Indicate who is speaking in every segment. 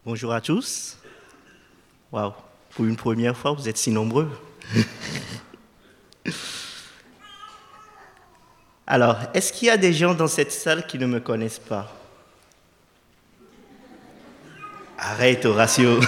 Speaker 1: Bonjour à tous. Waouh, pour une première fois, vous êtes si nombreux. Alors, est-ce qu'il y a des gens dans cette salle qui ne me connaissent pas? Arrête, Horatio.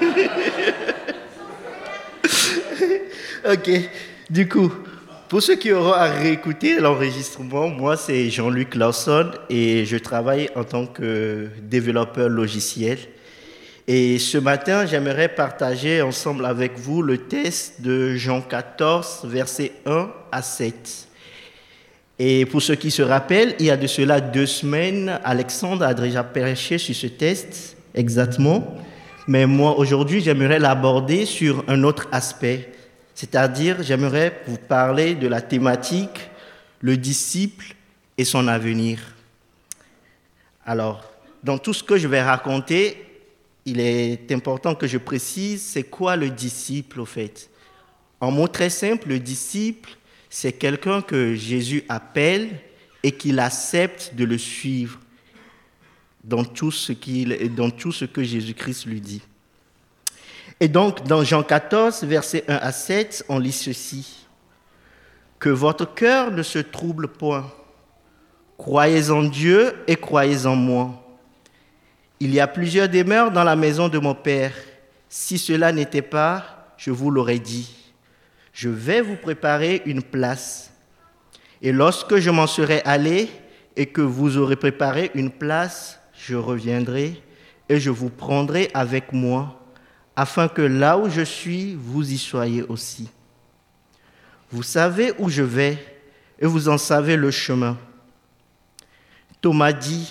Speaker 1: Ok, du coup, pour ceux qui auront à réécouter l'enregistrement, moi c'est Jean-Luc Lawson et je travaille en tant que développeur logiciel. Et ce matin, j'aimerais partager ensemble avec vous le texte de Jean 14, versets 1 à 7. Et pour ceux qui se rappellent, il y a de cela 2 semaines, Alexandre a déjà prêché sur ce texte, exactement. Mais moi, aujourd'hui, j'aimerais l'aborder sur un autre aspect. C'est-à-dire, j'aimerais vous parler de la thématique, le disciple et son avenir. Alors, dans tout ce que je vais raconter, il est important que je précise, c'est quoi le disciple au fait? En mots très simples, le disciple, c'est quelqu'un que Jésus appelle et qu'il accepte de le suivre dans tout ce que Jésus-Christ lui dit. Et donc, dans Jean 14, versets 1 à 7, on lit ceci. « Que votre cœur ne se trouble point. Croyez en Dieu et croyez en moi. Il y a plusieurs demeures dans la maison de mon Père. Si cela n'était pas, je vous l'aurais dit. Je vais vous préparer une place. Et lorsque je m'en serai allé et que vous aurez préparé une place, je reviendrai et je vous prendrai avec moi, afin que là où je suis, vous y soyez aussi. Vous savez où je vais et vous en savez le chemin. » Thomas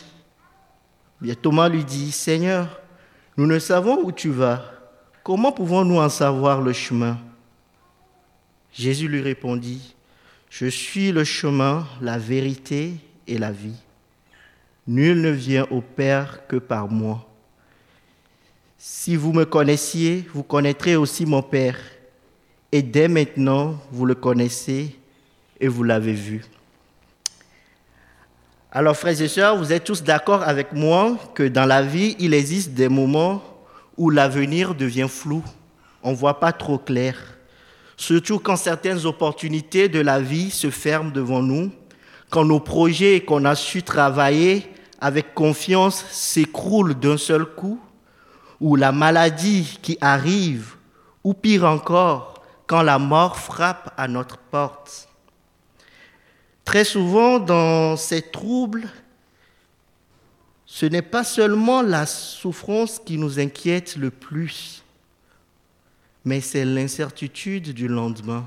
Speaker 1: lui dit, « Seigneur, nous ne savons où tu vas. Comment pouvons-nous en savoir le chemin ?» Jésus lui répondit, « Je suis le chemin, la vérité et la vie. Nul ne vient au Père que par moi. Si vous me connaissiez, vous connaîtrez aussi mon Père. Et dès maintenant, vous le connaissez et vous l'avez vu. » Alors, frères et sœurs, vous êtes tous d'accord avec moi que dans la vie, il existe des moments où l'avenir devient flou. On ne voit pas trop clair. Surtout quand certaines opportunités de la vie se ferment devant nous, quand nos projets qu'on a su travailler avec confiance s'écroulent d'un seul coup, ou la maladie qui arrive, ou pire encore, quand la mort frappe à notre porte. Très souvent, dans ces troubles, ce n'est pas seulement la souffrance qui nous inquiète le plus, mais c'est l'incertitude du lendemain.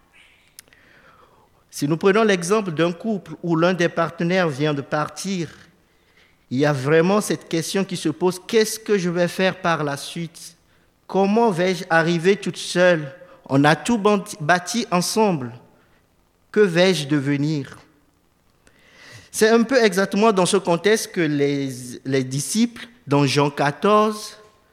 Speaker 1: Si nous prenons l'exemple d'un couple où l'un des partenaires vient de partir, il y a vraiment cette question qui se pose, qu'est-ce que je vais faire par la suite? Comment vais-je arriver toute seule? On a tout bâti ensemble. Que vais-je devenir? C'est un peu exactement dans ce contexte que les disciples, dans Jean 14,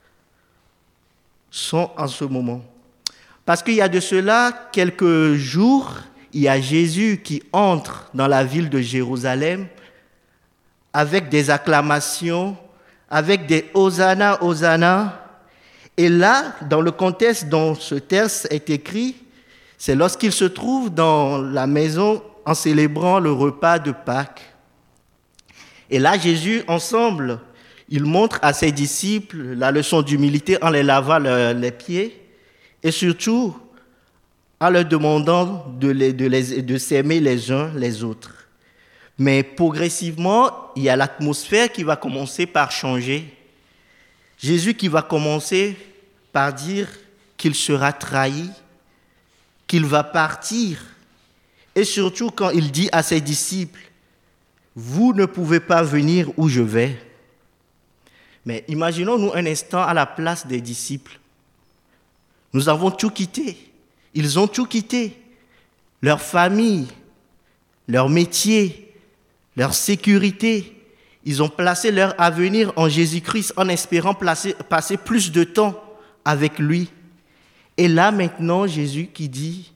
Speaker 1: sont en ce moment. Parce qu'il y a de cela quelques jours, il y a Jésus qui entre dans la ville de Jérusalem avec des acclamations, avec des Hosanna, Hosanna. Et là, dans le contexte dont ce texte est écrit, c'est lorsqu'il se trouve dans la maison en célébrant le repas de Pâques. Et là, Jésus, ensemble, il montre à ses disciples la leçon d'humilité en les lavant les pieds et surtout en leur demandant de s'aimer les uns les autres. Mais progressivement, il y a l'atmosphère qui va commencer par changer. Jésus qui va commencer par dire qu'il sera trahi, qu'il va partir. Et surtout quand il dit à ses disciples, « Vous ne pouvez pas venir où je vais. » Mais imaginons-nous un instant à la place des disciples. Nous avons tout quitté. Ils ont tout quitté. Leur famille, leur métier, leur sécurité. Ils ont placé leur avenir en Jésus-Christ en espérant passer plus de temps avec lui. Et là maintenant, Jésus qui dit,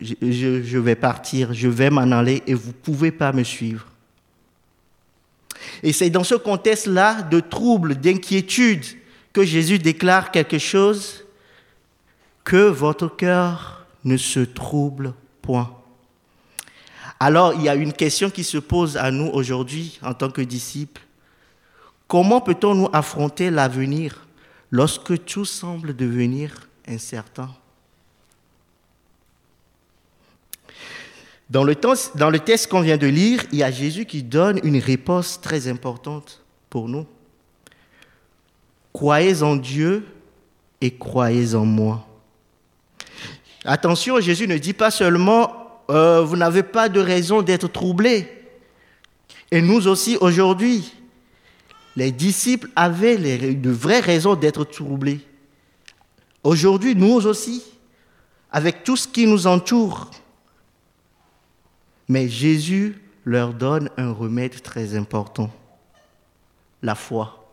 Speaker 1: je vais partir, je vais m'en aller et vous ne pouvez pas me suivre. Et c'est dans ce contexte-là de trouble, d'inquiétude, que Jésus déclare quelque chose, que votre cœur ne se trouble point. Alors, il y a une question qui se pose à nous aujourd'hui en tant que disciples. Comment peut-on nous affronter l'avenir lorsque tout semble devenir incertain? Dans le texte qu'on vient de lire, il y a Jésus qui donne une réponse très importante pour nous. Croyez en Dieu et croyez en moi. Attention, Jésus ne dit pas seulement vous n'avez pas de raison d'être troublés. Et nous aussi aujourd'hui, les disciples avaient de vraies raisons d'être troublés. Aujourd'hui, nous aussi, avec tout ce qui nous entoure. Mais Jésus leur donne un remède très important, la foi.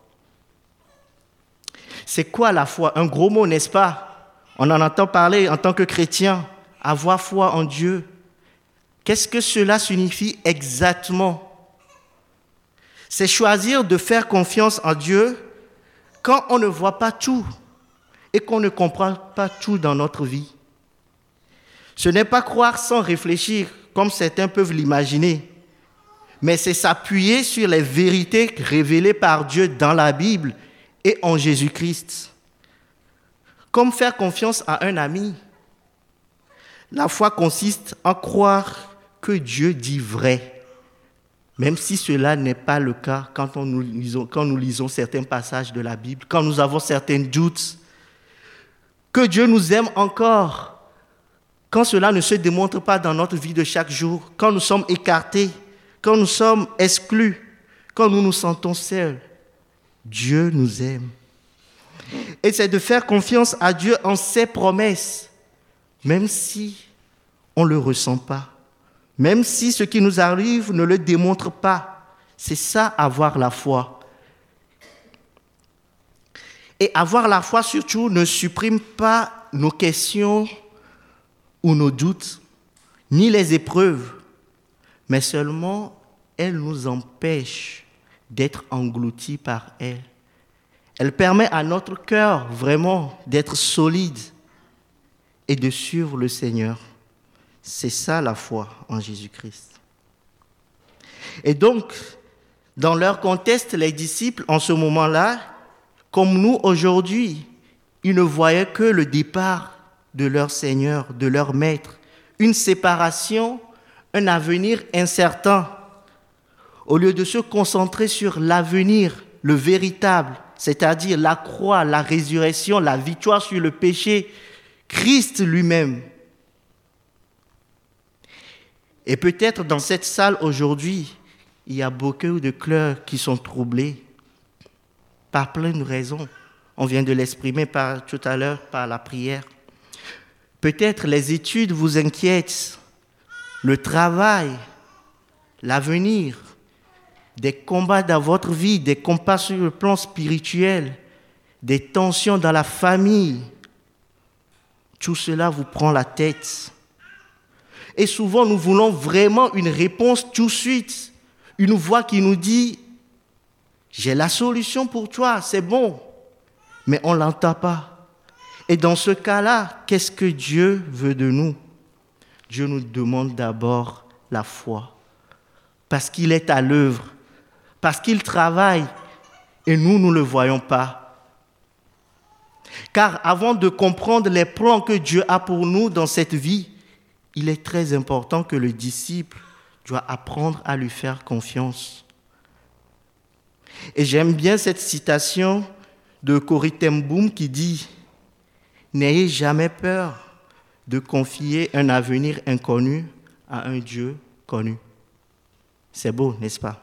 Speaker 1: C'est quoi la foi? Un gros mot, n'est-ce pas? On en entend parler en tant que chrétien, avoir foi en Dieu. Qu'est-ce que cela signifie exactement? C'est choisir de faire confiance en Dieu quand on ne voit pas tout et qu'on ne comprend pas tout dans notre vie. Ce n'est pas croire sans réfléchir, comme certains peuvent l'imaginer, mais c'est s'appuyer sur les vérités révélées par Dieu dans la Bible et en Jésus-Christ. Comme faire confiance à un ami. La foi consiste en croire que Dieu dit vrai, même si cela n'est pas le cas quand nous lisons certains passages de la Bible, quand nous avons certains doutes, que Dieu nous aime encore, quand cela ne se démontre pas dans notre vie de chaque jour, quand nous sommes écartés, quand nous sommes exclus, quand nous nous sentons seuls, Dieu nous aime. Et c'est de faire confiance à Dieu en ses promesses, même si on ne le ressent pas, même si ce qui nous arrive ne le démontre pas. C'est ça, avoir la foi. Et avoir la foi, surtout, ne supprime pas nos questions ou nos doutes, ni les épreuves, mais seulement elle nous empêche d'être engloutis par elle. Elle permet à notre cœur vraiment d'être solide et de suivre le Seigneur. C'est ça la foi en Jésus-Christ. Et donc, dans leur contexte, les disciples, en ce moment-là, comme nous aujourd'hui, ils ne voyaient que le départ de leur Seigneur, de leur Maître, une séparation, un avenir incertain. Au lieu de se concentrer sur l'avenir, le véritable, c'est-à-dire la croix, la résurrection, la victoire sur le péché, Christ lui-même. Et peut-être dans cette salle aujourd'hui, il y a beaucoup de cœurs qui sont troublés par plein de raisons. On vient de l'exprimer tout à l'heure par la prière. Peut-être les études vous inquiètent, le travail, l'avenir, des combats dans votre vie, des combats sur le plan spirituel, des tensions dans la famille. Tout cela vous prend la tête. Et souvent, nous voulons vraiment une réponse tout de suite. Une voix qui nous dit « J'ai la solution pour toi, c'est bon ». Mais on ne l'entend pas. Et dans ce cas-là, qu'est-ce que Dieu veut de nous? Dieu nous demande d'abord la foi. Parce qu'il est à l'œuvre. Parce qu'il travaille. Et nous ne le voyons pas. Car avant de comprendre les plans que Dieu a pour nous dans cette vie, il est très important que le disciple doit apprendre à lui faire confiance. Et j'aime bien cette citation de Corrie ten Boom qui dit « N'ayez jamais peur de confier un avenir inconnu à un Dieu connu. » C'est beau, n'est-ce pas?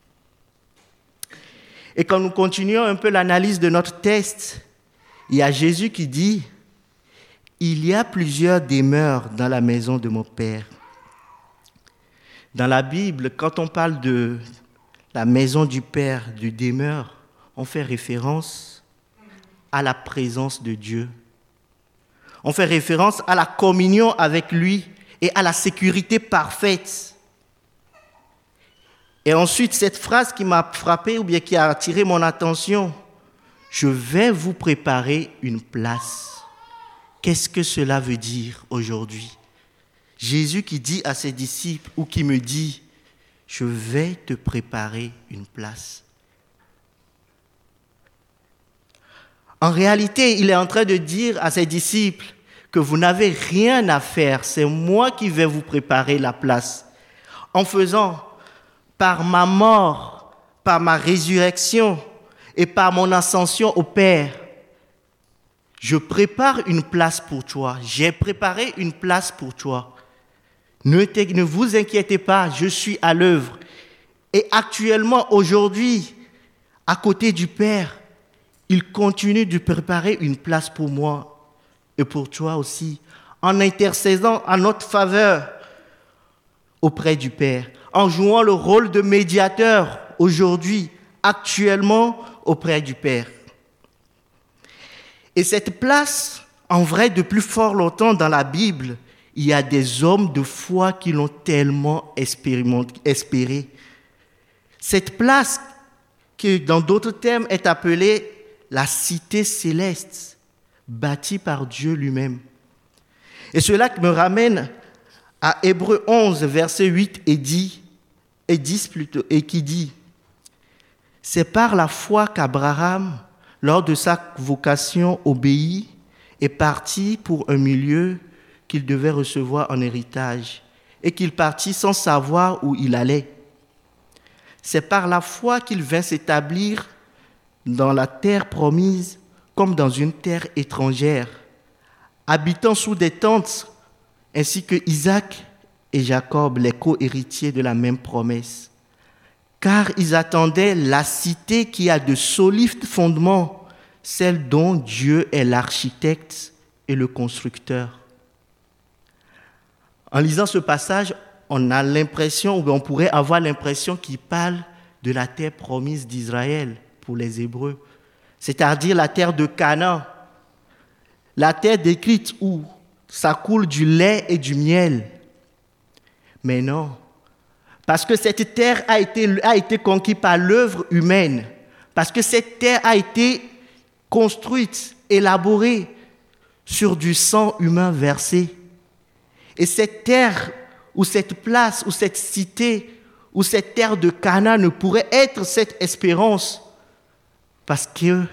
Speaker 1: Et quand nous continuons un peu l'analyse de notre texte, il y a Jésus qui dit « Il y a plusieurs demeures dans la maison de mon Père. » Dans la Bible, quand on parle de la maison du Père, du demeure, on fait référence à la présence de Dieu. On fait référence à la communion avec lui et à la sécurité parfaite. Et ensuite, cette phrase qui m'a frappé ou bien qui a attiré mon attention, je vais vous préparer une place. Qu'est-ce que cela veut dire aujourd'hui? Jésus qui dit à ses disciples ou qui me dit, je vais te préparer une place. En réalité, il est en train de dire à ses disciples que vous n'avez rien à faire, c'est moi qui vais vous préparer la place. En faisant, par ma mort, par ma résurrection et par mon ascension au Père, je prépare une place pour toi. J'ai préparé une place pour toi. Ne vous inquiétez pas, je suis à l'œuvre. Et actuellement, aujourd'hui, à côté du Père, il continue de préparer une place pour moi et pour toi aussi, en intercédant à notre faveur auprès du Père, en jouant le rôle de médiateur aujourd'hui, actuellement, auprès du Père. Et cette place, en vrai, depuis fort longtemps dans la Bible, il y a des hommes de foi qui l'ont tellement espéré. Cette place, qui dans d'autres termes est appelée la cité céleste, bâtie par Dieu lui-même. Et cela me ramène à Hébreux 11, versets 8 et 10 qui dit « C'est par la foi qu'Abraham, lors de sa vocation, obéit et partit pour un milieu qu'il devait recevoir en héritage, et qu'il partit sans savoir où il allait. C'est par la foi qu'il vint s'établir dans la terre promise comme dans une terre étrangère, habitant sous des tentes, ainsi que Isaac et Jacob, les co-héritiers de la même promesse. Car ils attendaient la cité qui a de solides fondements, celle dont Dieu est l'architecte et le constructeur. » En lisant ce passage, on a l'impression, ou on pourrait avoir l'impression qu'il parle de la terre promise d'Israël pour les Hébreux, c'est-à-dire la terre de Canaan, la terre décrite où ça coule du lait et du miel. Mais non, parce que cette terre a été conquise par l'œuvre humaine, parce que cette terre a été construite, élaborée sur du sang humain versé. Et cette terre, ou cette place, ou cette cité, ou cette terre de Canaan ne pourrait être cette espérance parce que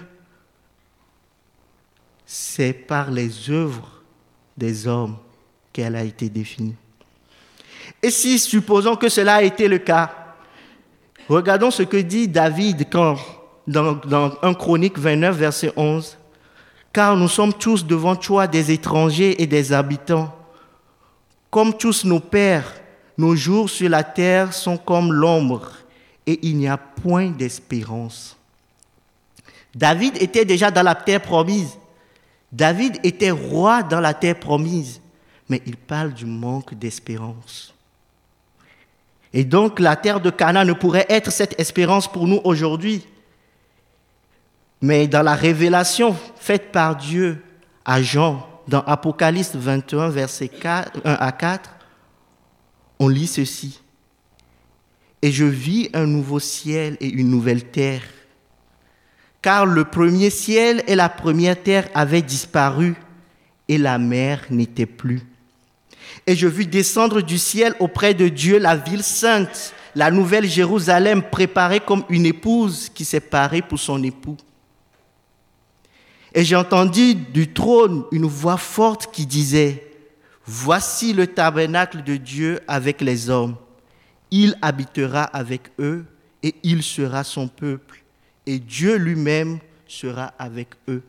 Speaker 1: c'est par les œuvres des hommes qu'elle a été définie. Et si, supposons que cela a été le cas, regardons ce que dit David dans 1 Chronique 29, verset 11. « Car nous sommes tous devant toi des étrangers et des habitants. Comme tous nos pères, nos jours sur la terre sont comme l'ombre, et il n'y a point d'espérance. » David était déjà dans la terre promise. David était roi dans la terre promise, mais il parle du manque d'espérance. Et donc la terre de Canaan ne pourrait être cette espérance pour nous aujourd'hui. Mais dans la révélation faite par Dieu à Jean, dans Apocalypse 21, versets 1 à 4, on lit ceci. « Et je vis un nouveau ciel et une nouvelle terre, car le premier ciel et la première terre avaient disparu, et la mer n'était plus. Et je vis descendre du ciel auprès de Dieu la ville sainte, la nouvelle Jérusalem, préparée comme une épouse qui s'est parée pour son époux. Et j'ai entendu du trône une voix forte qui disait, « Voici le tabernacle de Dieu avec les hommes. Il habitera avec eux et il sera son peuple. Et Dieu lui-même sera avec eux.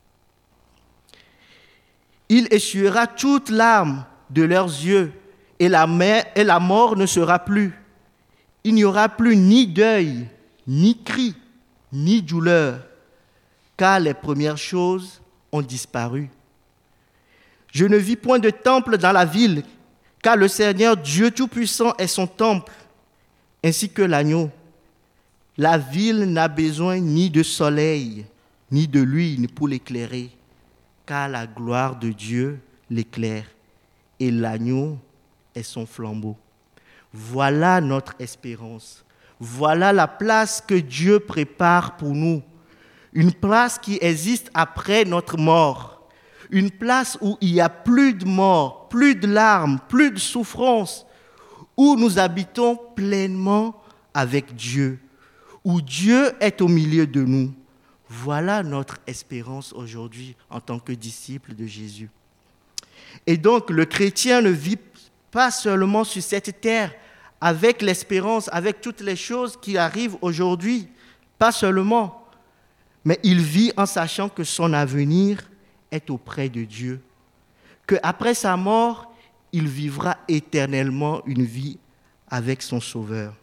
Speaker 1: Il essuiera toute larme de leurs yeux et la mort ne sera plus. Il n'y aura plus ni deuil, ni cri, ni douleur, car les premières choses ont disparu. Je ne vis point de temple dans la ville, car le Seigneur Dieu Tout-Puissant est son temple, ainsi que l'agneau. La ville n'a besoin ni de soleil, ni de lune pour l'éclairer, car la gloire de Dieu l'éclaire, et l'agneau est son flambeau. Voilà notre espérance. voilà la place que Dieu prépare pour nous. Une place qui existe après notre mort. Une place où il n'y a plus de mort, plus de larmes, plus de souffrance, où nous habitons pleinement avec Dieu, où Dieu est au milieu de nous. Voilà notre espérance aujourd'hui en tant que disciple de Jésus. Et donc, le chrétien ne vit pas seulement sur cette terre avec l'espérance, avec toutes les choses qui arrivent aujourd'hui, pas seulement, mais il vit en sachant que son avenir est auprès de Dieu, qu'après sa mort, il vivra éternellement une vie avec son Sauveur.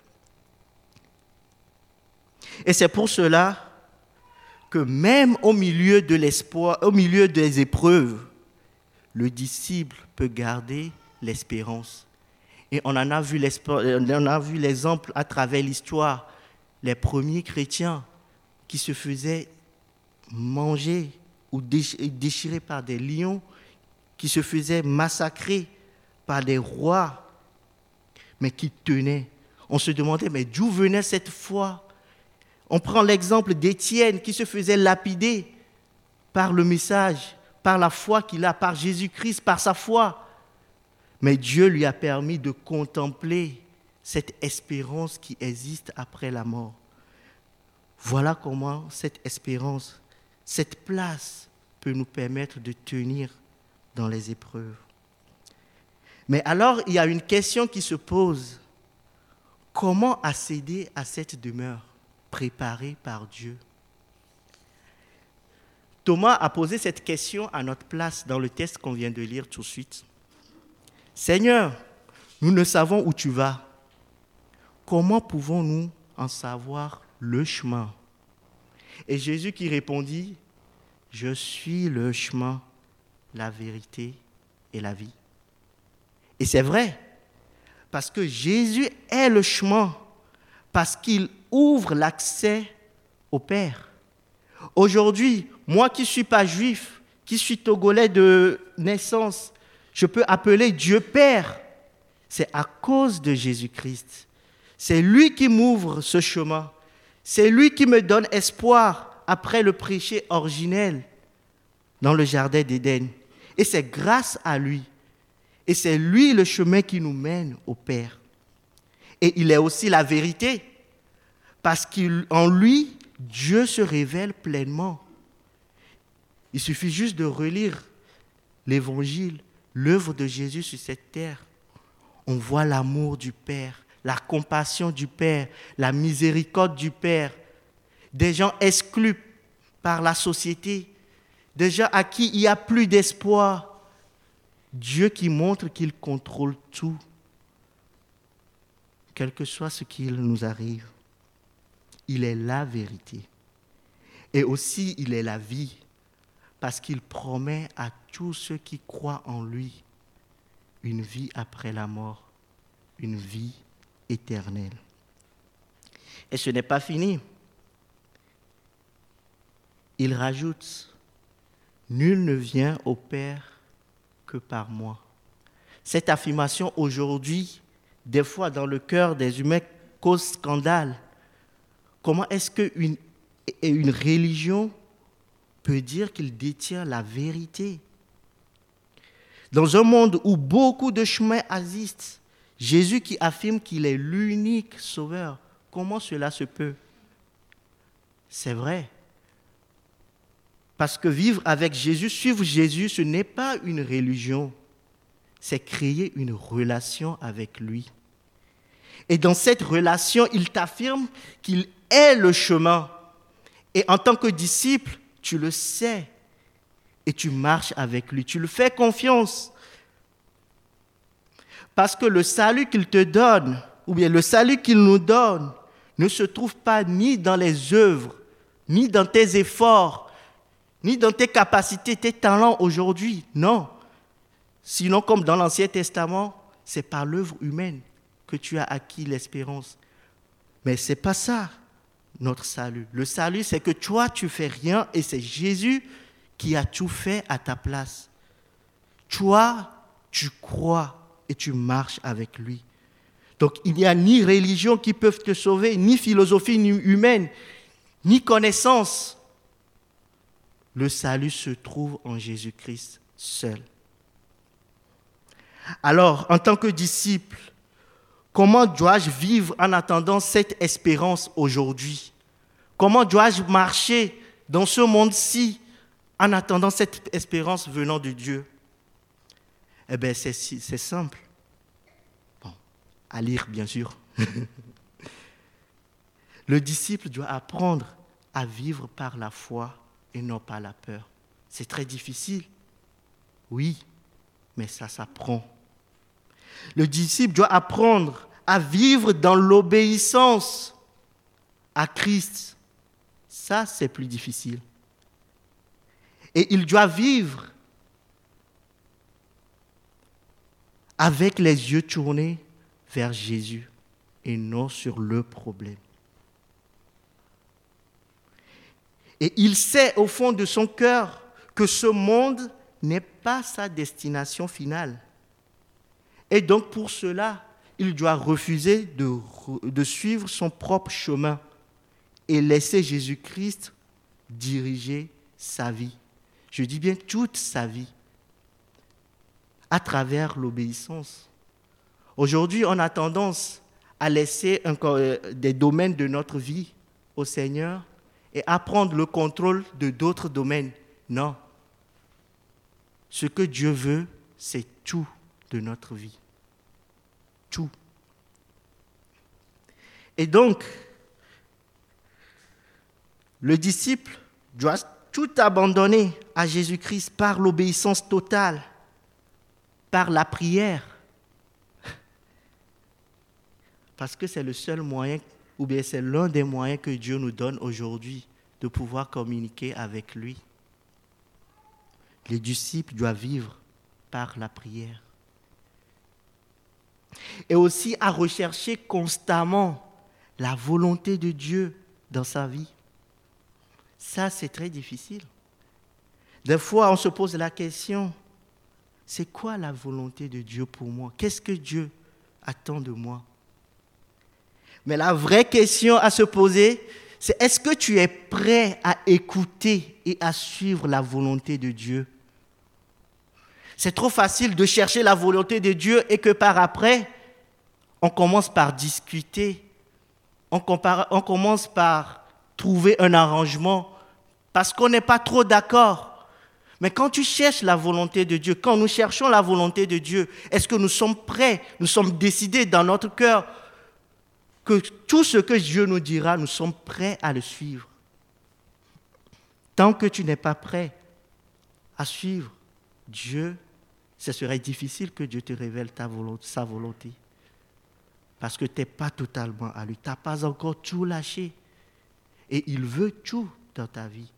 Speaker 1: Et c'est pour cela que même au milieu de l'espoir, au milieu des épreuves, le disciple peut garder l'espérance. Et on en a vu l'exemple à travers l'histoire. Les premiers chrétiens qui se faisaient manger ou déchirer par des lions, qui se faisaient massacrer par des rois, mais qui tenaient. On se demandait, mais d'où venait cette foi ? On prend l'exemple d'Étienne qui se faisait lapider par le message, par la foi qu'il a, par Jésus-Christ, par sa foi. Mais Dieu lui a permis de contempler cette espérance qui existe après la mort. Voilà comment cette espérance, cette place peut nous permettre de tenir dans les épreuves. Mais alors, il y a une question qui se pose. Comment accéder à cette demeure préparée par Dieu? Thomas a posé cette question à notre place dans le texte qu'on vient de lire tout de suite. Seigneur, nous ne savons où tu vas. Comment pouvons-nous en savoir le chemin? Et Jésus qui répondit, je suis le chemin, la vérité et la vie. Et c'est vrai, parce que Jésus est le chemin, parce qu'il ouvre l'accès au Père. Aujourd'hui, moi qui ne suis pas juif, qui suis togolais de naissance, je peux appeler Dieu Père. C'est à cause de Jésus-Christ. C'est lui qui m'ouvre ce chemin. C'est lui qui me donne espoir après le péché originel dans le jardin d'Éden. Et c'est grâce à lui. Et c'est lui le chemin qui nous mène au Père. Et il est aussi la vérité. Parce qu'en lui, Dieu se révèle pleinement. Il suffit juste de relire l'Évangile, l'œuvre de Jésus sur cette terre. On voit l'amour du Père, la compassion du Père, la miséricorde du Père. Des gens exclus par la société, des gens à qui il n'y a plus d'espoir. Dieu qui montre qu'il contrôle tout, quel que soit ce qu'il nous arrive. Il est la vérité. Et aussi, il est la vie, parce qu'il promet à tous ceux qui croient en lui une vie après la mort, une vie éternelle. Et ce n'est pas fini. Il rajoute, « Nul ne vient au Père que par moi. » Cette affirmation aujourd'hui, des fois dans le cœur des humains, cause scandale. Comment est-ce qu'une religion peut dire qu'il détient la vérité? Dans un monde où beaucoup de chemins existent, Jésus qui affirme qu'il est l'unique sauveur, comment cela se peut? C'est vrai. Parce que vivre avec Jésus, suivre Jésus, ce n'est pas une religion, c'est créer une relation avec lui. Et dans cette relation, il t'affirme qu'il est le chemin. Et en tant que disciple, tu le sais et tu marches avec lui, tu lui fais confiance. Parce que le salut qu'il te donne, ou bien le salut qu'il nous donne, ne se trouve pas ni dans les œuvres, ni dans tes efforts, ni dans tes capacités, tes talents aujourd'hui, non. Sinon, comme dans l'Ancien Testament, c'est par l'œuvre humaine que tu as acquis l'espérance. Mais ce n'est pas ça, notre salut. Le salut, c'est que toi, tu ne fais rien et c'est Jésus qui a tout fait à ta place. Toi, tu crois et tu marches avec lui. Donc, il n'y a ni religion qui peut te sauver, ni philosophie ni humaine, ni connaissance. Le salut se trouve en Jésus-Christ seul. Alors, en tant que disciple, comment dois-je vivre en attendant cette espérance aujourd'hui? Comment dois-je marcher dans ce monde-ci en attendant cette espérance venant de Dieu? Eh bien, c'est simple. Bon, à lire, bien sûr. Le disciple doit apprendre à vivre par la foi et non par la peur. C'est très difficile, oui, mais ça s'apprend. Le disciple doit apprendre à vivre dans l'obéissance à Christ. Ça, c'est plus difficile. Et il doit vivre avec les yeux tournés vers Jésus et non sur le problème. Et il sait au fond de son cœur que ce monde n'est pas sa destination finale. Et donc pour cela, il doit refuser de suivre son propre chemin et laisser Jésus-Christ diriger sa vie. Je dis bien toute sa vie, à travers l'obéissance. Aujourd'hui, on a tendance à laisser des domaines de notre vie au Seigneur et à prendre le contrôle de d'autres domaines. Non. Ce que Dieu veut, c'est tout de notre vie. Tout. Et donc, le disciple doit tout abandonner à Jésus-Christ par l'obéissance totale, par la prière. Parce que c'est le seul moyen, ou bien c'est l'un des moyens que Dieu nous donne aujourd'hui de pouvoir communiquer avec lui. Les disciples doivent vivre par la prière. Et aussi à rechercher constamment la volonté de Dieu dans sa vie. Ça, c'est très difficile. Des fois, on se pose la question, c'est quoi la volonté de Dieu pour moi? Qu'est-ce que Dieu attend de moi? Mais la vraie question à se poser, c'est est-ce que tu es prêt à écouter et à suivre la volonté de Dieu? C'est trop facile de chercher la volonté de Dieu et que par après, on commence par discuter, on commence par trouver un arrangement parce qu'on n'est pas trop d'accord. Mais quand tu cherches la volonté de Dieu, quand nous cherchons la volonté de Dieu, est-ce que nous sommes prêts, nous sommes décidés dans notre cœur que tout ce que Dieu nous dira, nous sommes prêts à le suivre? Tant que tu n'es pas prêt à suivre Dieu, ce serait difficile que Dieu te révèle sa volonté. Parce que tu n'es pas totalement à lui. Tu n'as pas encore tout lâché. Et il veut tout dans ta vie.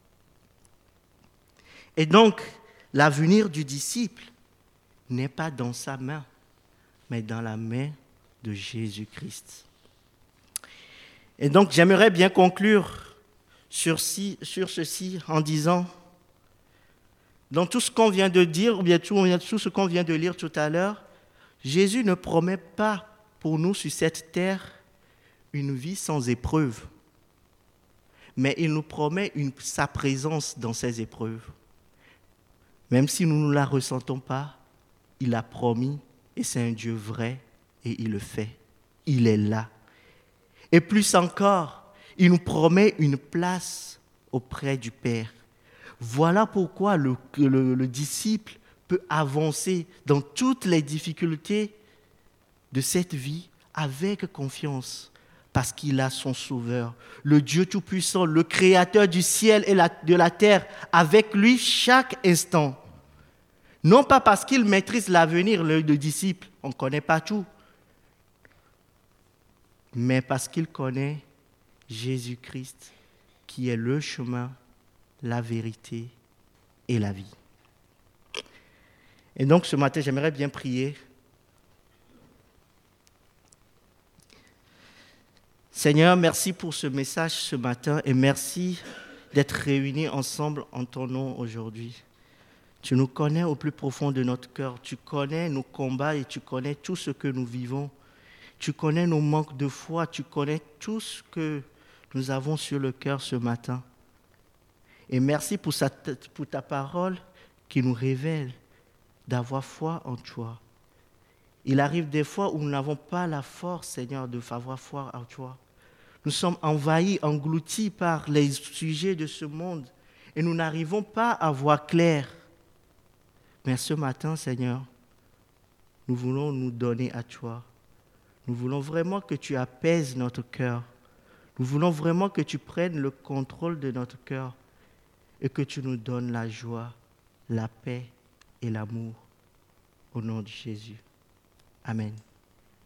Speaker 1: Et donc, l'avenir du disciple n'est pas dans sa main, mais dans la main de Jésus-Christ. Et donc, j'aimerais bien conclure sur ceci en disant, dans tout ce qu'on vient de dire, ou bien tout ce qu'on vient de lire tout à l'heure, Jésus ne promet pas pour nous sur cette terre une vie sans épreuve, mais il nous promet sa présence dans ces épreuves. Même si nous ne la ressentons pas, il a promis, et c'est un Dieu vrai, et il le fait. Il est là. Et plus encore, il nous promet une place auprès du Père. Voilà pourquoi le disciple peut avancer dans toutes les difficultés de cette vie avec confiance, parce qu'il a son Sauveur, le Dieu Tout-Puissant, le Créateur du ciel et de la terre, avec lui chaque instant. Non pas parce qu'il maîtrise l'avenir, le disciple, on ne connaît pas tout, mais parce qu'il connaît Jésus-Christ, qui est le chemin, la vérité et la vie. Et donc ce matin, j'aimerais bien prier. Seigneur, merci pour ce message ce matin et merci d'être réunis ensemble en ton nom aujourd'hui. Tu nous connais au plus profond de notre cœur, tu connais nos combats et tu connais tout ce que nous vivons. Tu connais nos manques de foi, tu connais tout ce que nous avons sur le cœur ce matin. Et merci pour ta parole qui nous révèle d'avoir foi en toi. Il arrive des fois où nous n'avons pas la force, Seigneur, d'avoir foi en toi. Nous sommes envahis, engloutis par les sujets de ce monde et nous n'arrivons pas à voir clair. Mais ce matin, Seigneur, nous voulons nous donner à toi. Nous voulons vraiment que tu apaises notre cœur. Nous voulons vraiment que tu prennes le contrôle de notre cœur et que tu nous donnes la joie, la paix et l'amour. Au nom de Jésus. Amen.